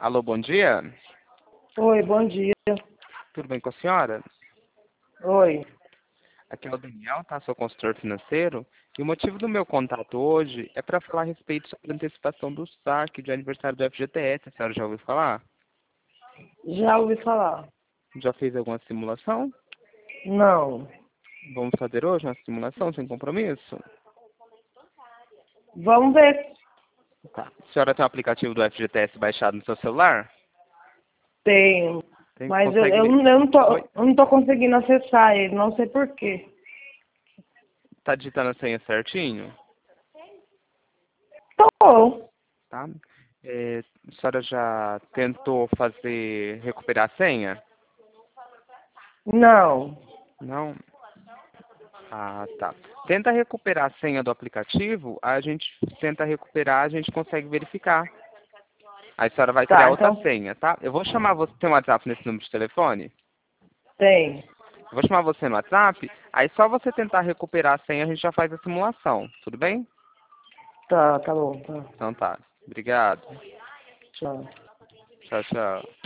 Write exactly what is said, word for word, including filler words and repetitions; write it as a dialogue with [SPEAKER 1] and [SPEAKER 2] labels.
[SPEAKER 1] Alô, bom dia.
[SPEAKER 2] Oi, bom dia.
[SPEAKER 1] Tudo bem com a senhora?
[SPEAKER 2] Oi.
[SPEAKER 1] Aqui é o Daniel, tá? Sou consultor financeiro. E o motivo do meu contato hoje é para falar a respeito sobre a antecipação do saque de aniversário do F G T S. A senhora já ouviu falar?
[SPEAKER 2] Já ouvi falar.
[SPEAKER 1] Já fez alguma simulação?
[SPEAKER 2] Não.
[SPEAKER 1] Vamos fazer hoje uma simulação sem compromisso?
[SPEAKER 2] Vamos ver.
[SPEAKER 1] Tá. A senhora tem o aplicativo do F G T S baixado no seu celular?
[SPEAKER 2] Tenho.
[SPEAKER 1] Tem,
[SPEAKER 2] Mas eu,
[SPEAKER 1] consegue
[SPEAKER 2] eu,
[SPEAKER 1] ler?
[SPEAKER 2] não- eu, não tô,
[SPEAKER 1] Oi?
[SPEAKER 2] eu não tô conseguindo acessar ele, não sei por quê.
[SPEAKER 1] Tá digitando a senha certinho?
[SPEAKER 2] Tô.
[SPEAKER 1] Tá? É, a senhora já tentou fazer, recuperar a senha?
[SPEAKER 2] Não.
[SPEAKER 1] Não? Ah, tá. Tenta recuperar a senha do aplicativo, a gente tenta recuperar, a gente consegue verificar. Aí a senhora vai criar
[SPEAKER 2] Tá,
[SPEAKER 1] outra
[SPEAKER 2] então
[SPEAKER 1] senha, tá? Eu vou chamar você, tem um WhatsApp nesse número de telefone?
[SPEAKER 2] tem.
[SPEAKER 1] Eu vou chamar você no WhatsApp, aí só você tentar recuperar a senha, a gente já faz a simulação, tudo bem?
[SPEAKER 2] Tá, tá bom, tá.
[SPEAKER 1] Então tá. Obrigado.
[SPEAKER 2] Tchau.
[SPEAKER 1] Tchau, tchau.